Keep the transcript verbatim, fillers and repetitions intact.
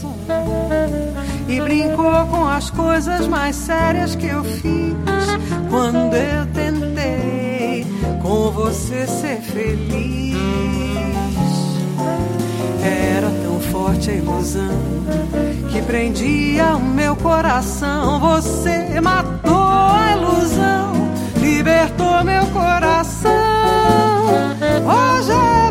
coração e brincou com as coisas mais sérias que eu fiz quando eu tentei com você ser feliz. Era tão forte a ilusão que prendia o meu coração. Você matou a ilusão, libertou meu coração. Hoje